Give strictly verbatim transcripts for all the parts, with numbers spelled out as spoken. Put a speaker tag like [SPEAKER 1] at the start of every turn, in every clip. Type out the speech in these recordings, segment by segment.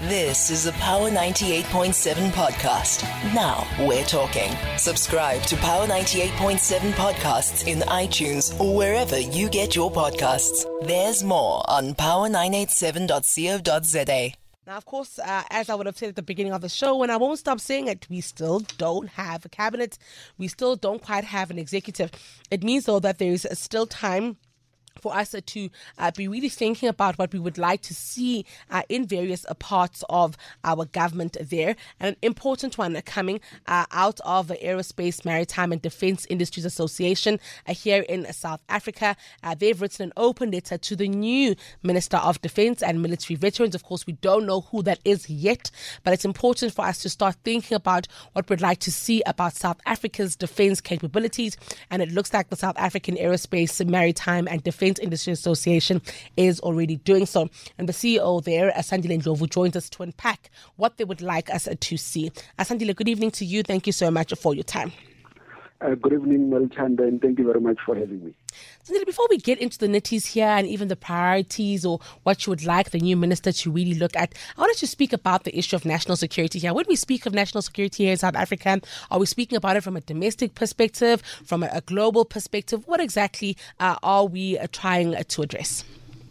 [SPEAKER 1] This is a Power ninety-eight point seven podcast. Now we're talking. Subscribe to Power ninety-eight point seven podcasts in iTunes or wherever you get your podcasts. There's more on power nine eight seven dot co dot za.
[SPEAKER 2] Now, of course, uh, as I would have said at the beginning of the show, and I won't stop saying it, we still don't have a cabinet. We still don't quite have an executive. It means, though, that there is still time for us to uh, be really thinking about what we would like to see uh, in various uh, parts of our government there. And an important one coming uh, out of the Aerospace, Maritime and Defence Industries Association uh, here in South Africa. Uh, they've written an open letter to the new Minister of Defence and Military Veterans. Of course, we don't know who that is yet, but it's important for us to start thinking about what we'd like to see about South Africa's defence capabilities. And it looks like the South African Aerospace, Maritime and Defence Industry Association is already doing so. And the C E O there, Sandile Ndlovu, joins us to unpack what they would like us to see. Sandile, good evening to you. Thank you so much for your time.
[SPEAKER 3] Uh, good evening, Melchanda, and thank you very much for having me.
[SPEAKER 2] Sandile, before we get into the nitties here and even the priorities or what you would like the new minister to really look at, I wanted to speak about the issue of national security here. When we speak of national security here in South Africa, are we speaking about it from a domestic perspective, from a, a global perspective? What exactly uh, are we uh, trying uh, to address?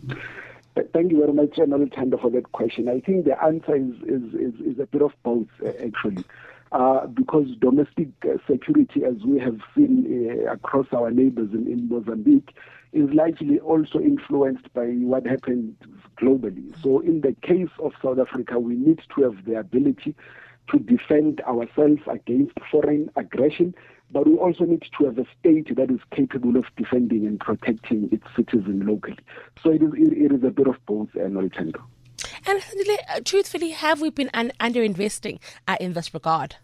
[SPEAKER 3] Thank you very much, Melchanda, for that question. I think the answer is, is, is, is a bit of both, uh, actually. Uh, because domestic uh, security, as we have seen uh, across our neighbors in, in Mozambique, is largely also influenced by what happened globally. So in the case of South Africa, we need to have the ability to defend ourselves against foreign aggression, but we also need to have a state that is capable of defending and protecting its citizens locally. So it is, it, it is a bit of both, uh, Nolitendo.
[SPEAKER 2] And uh, truthfully, have we been un- underinvesting uh, in this regard?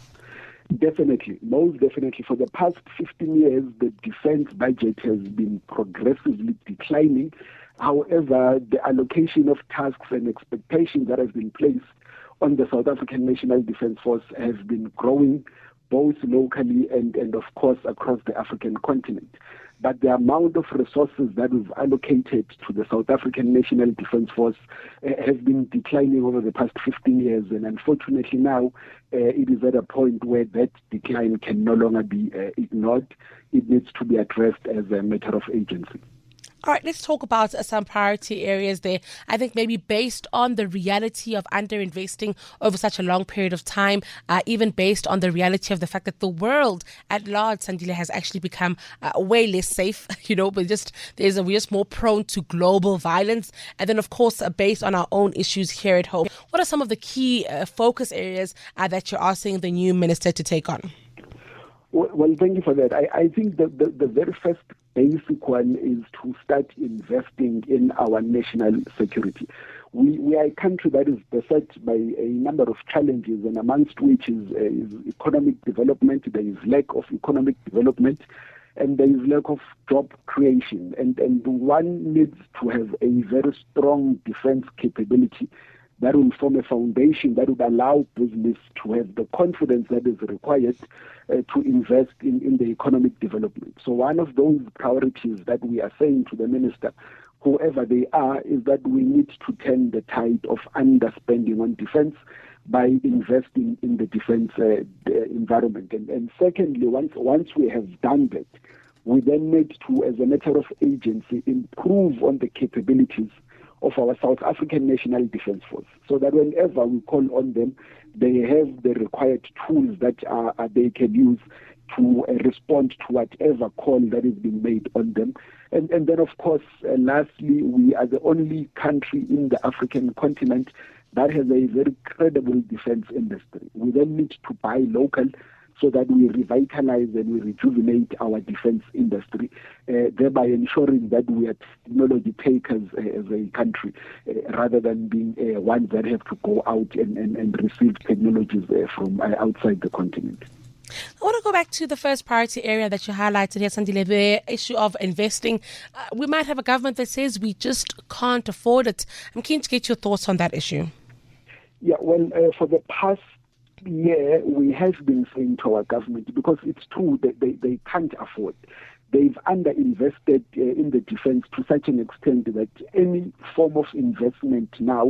[SPEAKER 3] Definitely, most definitely. For the past fifteen years, the defense budget has been progressively declining. However, the allocation of tasks and expectations that has been placed on the South African National Defence Force has been growing, both locally and, and of course, across the African continent. But the amount of resources that we've allocated to the South African National Defence Force uh, has been declining over the past fifteen years. And unfortunately now, uh, it is at a point where that decline can no longer be uh, ignored. It needs to be addressed as a matter of agency.
[SPEAKER 2] All right, let's talk about uh, some priority areas there. I think maybe based on the reality of underinvesting over such a long period of time, uh, even based on the reality of the fact that the world at large, Sandile, has actually become uh, way less safe, you know, but just there's a, we're just more prone to global violence. And then, of course, uh, based on our own issues here at home, what are some of the key uh, focus areas uh, that you're asking the new minister to take on?
[SPEAKER 3] Well, well, thank you for that. I, I think the, the, the very first basic one is to start investing in our national security. We, we are a country that is beset by a number of challenges, and amongst which is, uh, is economic development. There is lack of economic development, and there is lack of job creation. And, and one needs to have a very strong defense capability that will form a foundation that would allow business to have the confidence that is required uh, to invest in, in the economic development. So one of those priorities that we are saying to the minister, whoever they are, is that we need to turn the tide of underspending on defense by investing in the defense uh, the environment. And, and secondly, once, once we have done that, we then need to, as a matter of agency, improve on the capabilities of our South African National Defence Force, so that whenever we call on them, they have the required tools that uh, they can use to uh, respond to whatever call that is being made on them. And, and then, of course, uh, lastly, we are the only country in the African continent that has a very credible defence industry. We then need to buy local, so that we revitalize and we rejuvenate our defense industry, uh, thereby ensuring that we are technology takers uh, as a country, uh, rather than being uh, ones that have to go out and, and, and receive technologies uh, from uh, outside the continent.
[SPEAKER 2] I want to go back to the first priority area that you highlighted here, Sandile, the issue of investing. Uh, we might have a government that says we just can't afford it. I'm keen to get your thoughts on that issue.
[SPEAKER 3] Yeah, well, uh, for the past year, we have been saying to our government, because it's true that they, they can't afford. They've underinvested uh, in the defense to such an extent that any form of investment now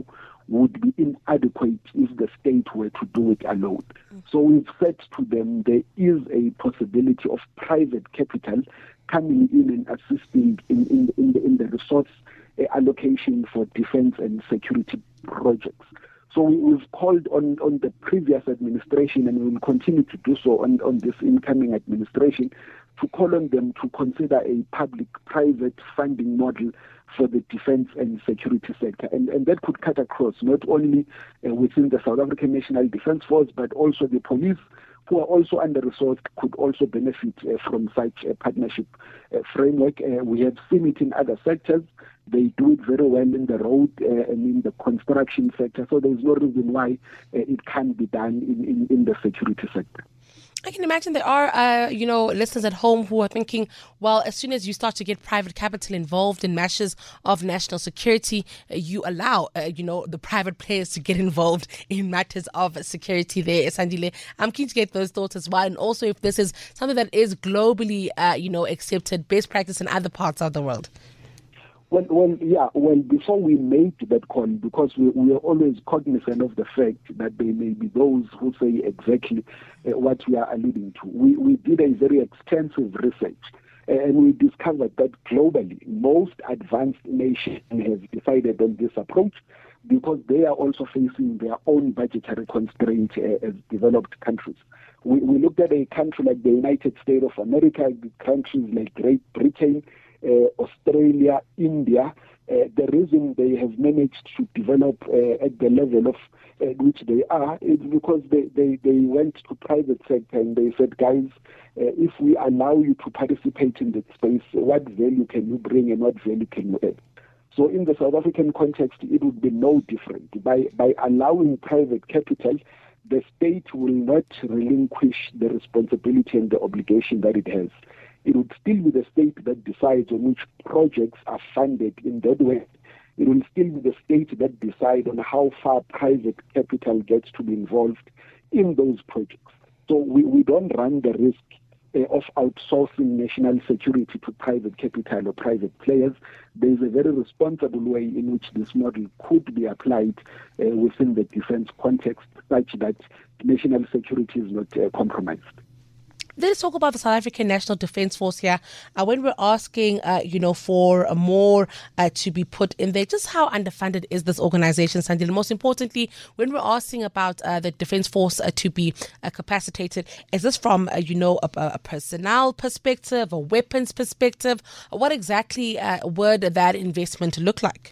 [SPEAKER 3] would be inadequate if the state were to do it alone. Mm. So we've said to them there is a possibility of private capital coming in and assisting in, in, in, the, in the resource uh, allocation for defense and security projects. So we, we've called on, on the previous administration, and we will continue to do so on, on this incoming administration, to call on them to consider a public-private funding model for the defense and security sector. And, and that could cut across not only uh, within the South African National Defence Force, but also the police, who are also under-resourced, could also benefit uh, from such a partnership uh, framework. Uh, we have seen it in other sectors. They do it very well in the road uh, and in the construction sector. So there's no reason why uh, it can't be done in, in, in the security sector.
[SPEAKER 2] I can imagine there are, uh, you know, listeners at home who are thinking, well, as soon as you start to get private capital involved in matters of national security, uh, you allow, uh, you know, the private players to get involved in matters of security there. Sandile, I'm keen to get those thoughts as well. And also if this is something that is globally, uh, you know, accepted, best practice in other parts of the world.
[SPEAKER 3] Well, well, yeah. Well, before we made that call, because we, we are always cognizant of the fact that there may be those who say exactly uh, what we are alluding to. We we did a very extensive research, uh, and we discovered that globally, most advanced nations have decided on this approach because they are also facing their own budgetary constraints uh, as developed countries. We, we looked at a country like the United States of America, countries like Great Britain, Uh, Australia, India. Uh, the reason they have managed to develop uh, at the level of uh, which they are is because they, they, they went to private sector and they said, guys, uh, if we allow you to participate in that space, what value can you bring and what value can you add? So in the South African context, it would be no different. By, by allowing private capital, the state will not relinquish the responsibility and the obligation that it has. It would still be the state that decides on which projects are funded in that way. It will still be the state that decides on how far private capital gets to be involved in those projects. So we, we don't run the risk uh, of outsourcing national security to private capital or private players. There is a very responsible way in which this model could be applied uh, within the defense context, such that national security is not uh, compromised.
[SPEAKER 2] Let's talk about the South African National Defence Force here. Uh, when we're asking, uh, you know, for more uh, to be put in there, just how underfunded is this organization, Sandile? Most importantly, when we're asking about uh, the Defence Force uh, to be uh, capacitated, is this from, uh, you know, a, a personnel perspective, a weapons perspective? What exactly uh, would that investment look like?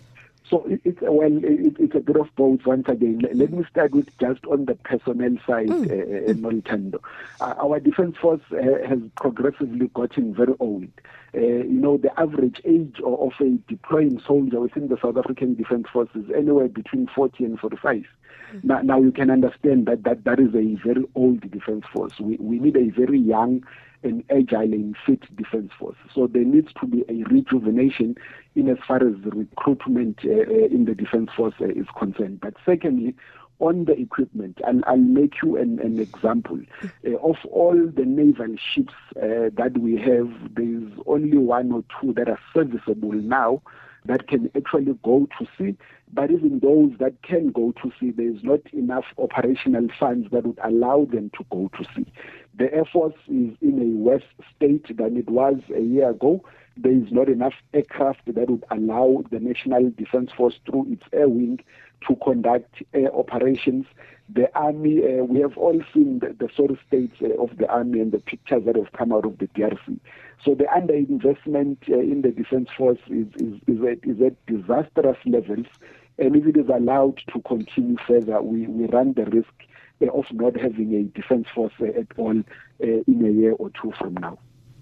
[SPEAKER 3] So it, it's well, it, it's a bit of both. Once again, let, let me start with just on the personnel side, mm. uh, Noritando. Uh, our defence force uh, has progressively gotten very old. Uh, you know, the average age of, of a deploying soldier within the South African Defence Force is anywhere between forty and forty-five. Mm. Now, now you can understand that, that that is a very old defence force. We we need a very young and agile and fit defence force. So there needs to be a rejuvenation in as far as the recruitment uh, in the defence force uh, is concerned. But secondly, on the equipment, and I'll make you an, an example. Uh, of all the naval ships uh, that we have, there's only one or two that are serviceable now that can actually go to sea. But even those that can go to sea, there's not enough operational funds that would allow them to go to sea. The Air Force is in a worse state than it was a year ago. There is not enough aircraft that would allow the National Defence Force through its air wing to conduct air operations. The Army, uh, we have all seen the, the sort of states uh, of the Army and the pictures that have come out of the D R C. So the underinvestment uh, in the Defence Force is, is, is, at, is at disastrous levels. And if it is allowed to continue further, we, we run the risk uh, of not having a Defence Force uh, at all uh, in a year or two from now.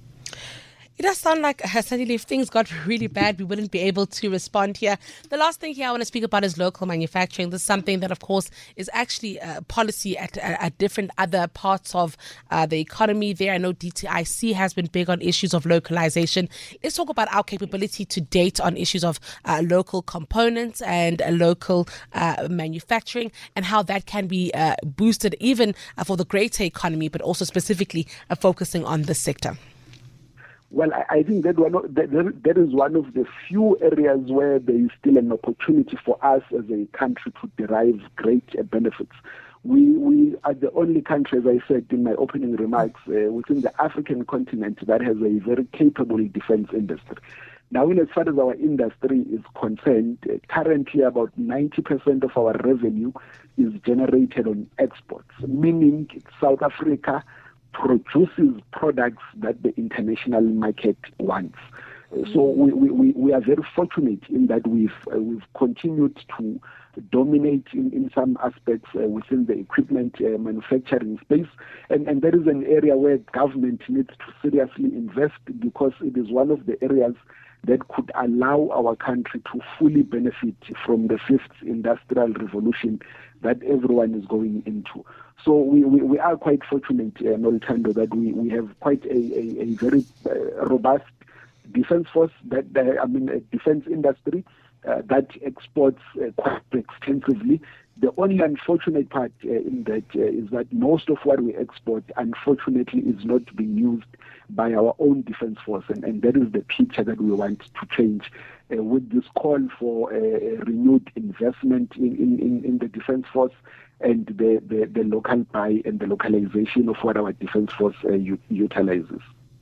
[SPEAKER 2] It does sound like, uh, suddenly, if things got really bad, we wouldn't be able to respond here. The last thing here I want to speak about is local manufacturing. This is something that, of course, is actually a policy at, at different other parts of uh, the economy there. I know D T I C has been big on issues of localization. Let's talk about our capability to date on issues of uh, local components and uh, local uh, manufacturing and how that can be uh, boosted even uh, for the greater economy, but also specifically uh, focusing on this sector.
[SPEAKER 3] Well, I, I think that, one of, that that is one of the few areas where there is still an opportunity for us as a country to derive great uh, benefits. We we are the only country, as I said in my opening remarks, uh, within the African continent that has a very capable defense industry. Now, in as far as our industry is concerned, uh, currently about ninety percent of our revenue is generated on exports, meaning South Africa produces products that the international market wants. Uh, so we, we, we are very fortunate in that we've uh, we've continued to dominate in, in some aspects uh, within the equipment uh, manufacturing space, and, and that is an area where government needs to seriously invest, because it is one of the areas that could allow our country to fully benefit from the fifth industrial revolution that everyone is going into. So we, we, we are quite fortunate, uh, Nolthando, that we, we have quite a, a, a very uh, robust defense force, that uh, I mean, a defense industry uh, that exports uh, quite extensively. The only unfortunate part uh, in that uh, is that most of what we export, unfortunately, is not being used by our own defense force, and, and that is the picture that we want to change uh, with this call for uh, renewed investment in, in, in the defense force and the, the, the local buy and the localization of what our defense force uh, u- utilizes.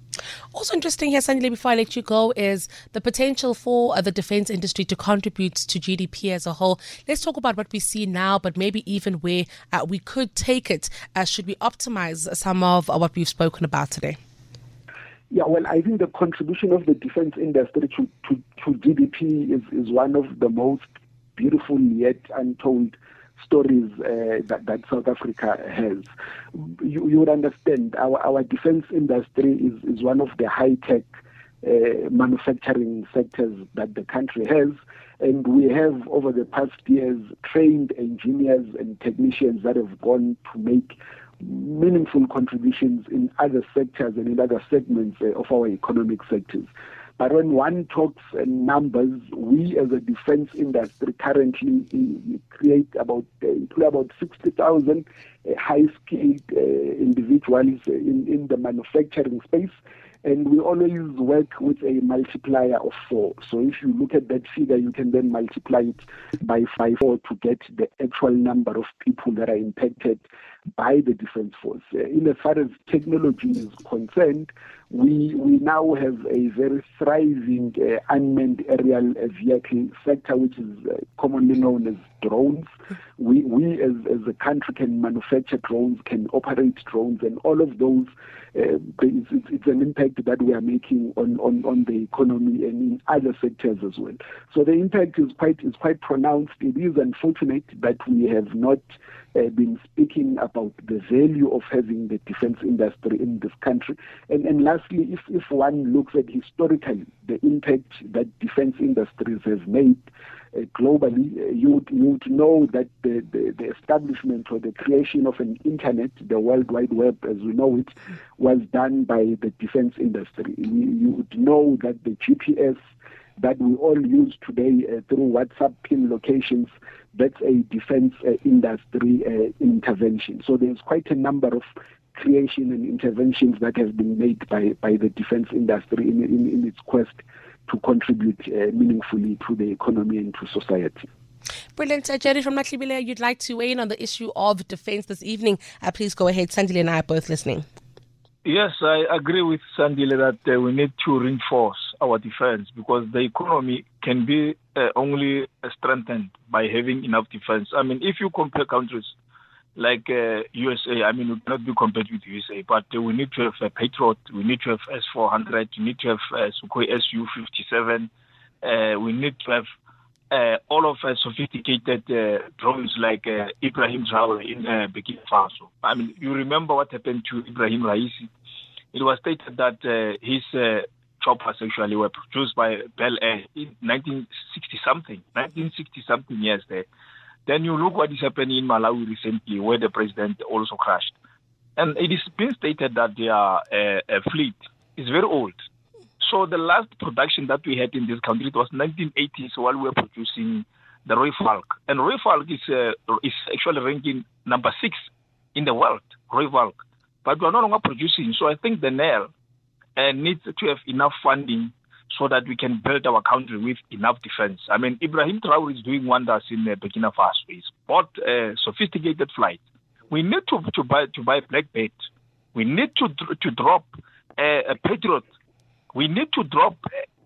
[SPEAKER 2] Also interesting here, Sandile, before I let you go, is the potential for uh, the defense industry to contribute to G D P as a whole. Let's talk about what we see now, but maybe even where uh, we could take it. Uh, should we optimize some of uh, what we've spoken about today?
[SPEAKER 3] Yeah, well, I think the contribution of the defense industry to, to, to G D P is, is one of the most beautiful yet untold stories uh, that, that South Africa has. You, you would understand our, our defense industry is, is one of the high-tech uh, manufacturing sectors that the country has, and we have over the past years trained engineers and technicians that have gone to make meaningful contributions in other sectors and in other segments uh, of our economic sectors. But when one talks uh, numbers, we as a defense industry currently uh, create about uh, employ about sixty thousand uh, high-skilled uh, individuals in, in the manufacturing space, and we always work with a multiplier of four. So if you look at that figure, you can then multiply it by five four to get the actual number of people that are impacted by the defense force. Uh, in as far as technology is concerned, we we now have a very thriving uh, unmanned aerial uh, vehicle sector, which is uh, commonly known as drones. We we as, as a country can manufacture drones, can operate drones, and all of those, uh, it's, it's an impact that we are making on, on, on the economy and in other sectors as well. So the impact is quite is quite pronounced. It is unfortunate that we have not uh, been speaking about the value of having the defense industry in this country. And, and lastly, if, if one looks at historically the impact that defense industries have made uh, globally, uh, you, would, you would know that the, the, the establishment or the creation of an internet, the World Wide Web as we know it, was done by the defense industry. You, you would know that the G P S that we all use today uh, through WhatsApp pin locations, that's a defense uh, industry uh, intervention. So there's quite a number of creation and interventions that have been made by, by the defense industry in, in, in its quest to contribute uh, meaningfully to the economy and to society.
[SPEAKER 2] Brilliant. Uh, Jerry from Matlibile, you'd like to weigh in on the issue of defense this evening. Uh, please go ahead. Sandile and I are both listening.
[SPEAKER 4] Yes, I agree with Sandile that uh, we need to reinforce our defense, because the economy can be uh, only uh, strengthened by having enough defense. I mean, if you compare countries like uh, U S A, I mean, we cannot be compared with U S A, but uh, we need to have a Patriot, we need to have S four hundred, we need to have uh, Sukhoi S U fifty-seven, uh, we need to have uh, all of uh, sophisticated uh, drones like uh, Ibrahim Traore in uh, Burkina Faso. I mean, you remember what happened to Ibrahim Raisi? It was stated that uh, his uh, choppers actually were produced by Bel Air in nineteen sixty something, nineteen sixty something years there. Then you look what is happening in Malawi recently, where the president also crashed. And it is been stated that their uh, uh, fleet is very old. So the last production that we had in this country, it was nineteen eighties, while we were producing the Rooivalk. And Rooivalk is, uh, is actually ranking number six in the world, Rooivalk. But we are no longer producing. So I think the N E L uh, needs to have enough funding so that we can build our country with enough defense. I mean, Ibrahim Traore is doing wonders in uh, Burkina Faso. He's bought uh, sophisticated flights. We need to, to buy to buy Blackbird. We need to to drop uh, a Patriot. We need to drop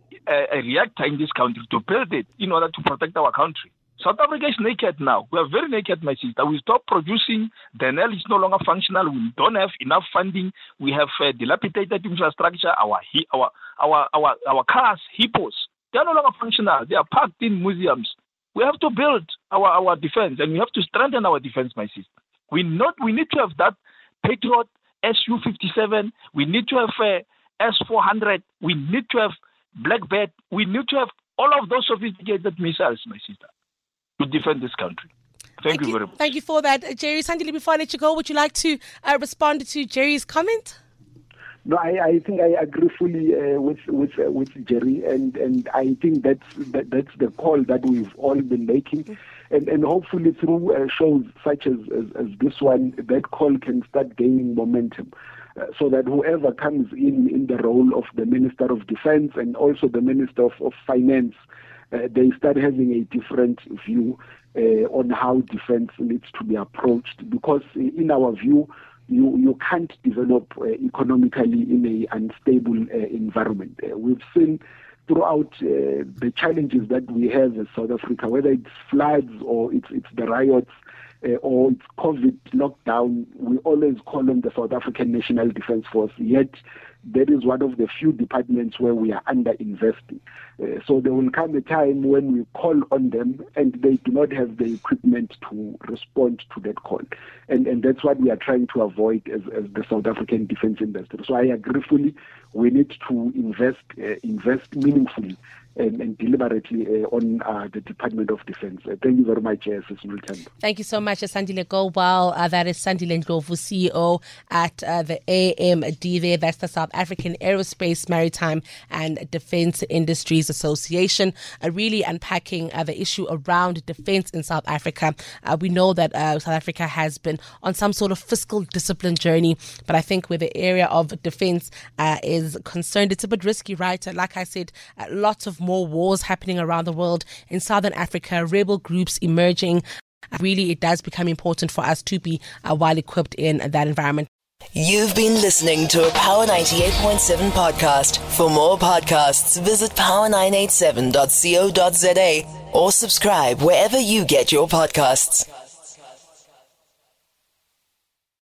[SPEAKER 4] a, a reactor in this country to build it in order to protect our country. South Africa is naked now. We are very naked, my sister. We stopped producing. The N L is no longer functional. We don't have enough funding. We have uh, dilapidated infrastructure. Our our our our our cars, hippos, they are no longer functional. They are parked in museums. We have to build our, our defense, and we have to strengthen our defense, my sister. We not we need to have that Patriot S U fifty-seven. We need to have uh, S four hundred. We need to have Blackbird. We need to have all of those sophisticated missiles, my sister, to defend this country. Thank, Thank you, you very much.
[SPEAKER 2] Thank you for that, uh, Jerry. Sandile, before I let you go, would you like to uh, respond to Jerry's comment?
[SPEAKER 3] No, I, I think I agree fully uh, with with uh, with Jerry, and, and I think that's that, that's the call that we've all been making, mm-hmm. and and hopefully through uh, shows such as, as as this one, that call can start gaining momentum. Uh, so that whoever comes in in the role of the Minister of Defense and also the Minister of, of Finance, uh, they start having a different view uh, on how defense needs to be approached. Because in our view, you, you can't develop uh, economically in an unstable uh, environment. Uh, we've seen throughout uh, the challenges that we have as South Africa, whether it's floods or it's, it's the riots, Uh, or it's COVID lockdown, we always call on the South African National Defence Force, yet that is one of the few departments where we are under-investing. Uh, so there will come a time when we call on them and they do not have the equipment to respond to that call. And and that's what we are trying to avoid as, as the South African defence industry. So I agree fully, we need to invest, uh, invest meaningfully and, and deliberately uh, on uh, the Department of Defence. Uh, thank you very much, uh, Sisulu Themba.
[SPEAKER 2] Thank you so much, Sandile Gowal. Uh, that is Sandile Ndlovu, C E O at uh, the A M D there. That's the South African Aerospace, Maritime and Defence Industries Association, uh, really unpacking uh, the issue around defence in South Africa. Uh, we know that uh, South Africa has been on some sort of fiscal discipline journey, but I think where the area of defence uh, is concerned, it's a bit risky, right? Like I said, uh, lots of more wars happening around the world. In Southern Africa, rebel groups emerging. Really, it does become important for us to be uh, well equipped in that environment.
[SPEAKER 1] You've been listening to a Power ninety-eight point seven podcast. For more podcasts, visit power nine eight seven dot co dot za or subscribe wherever you get your podcasts.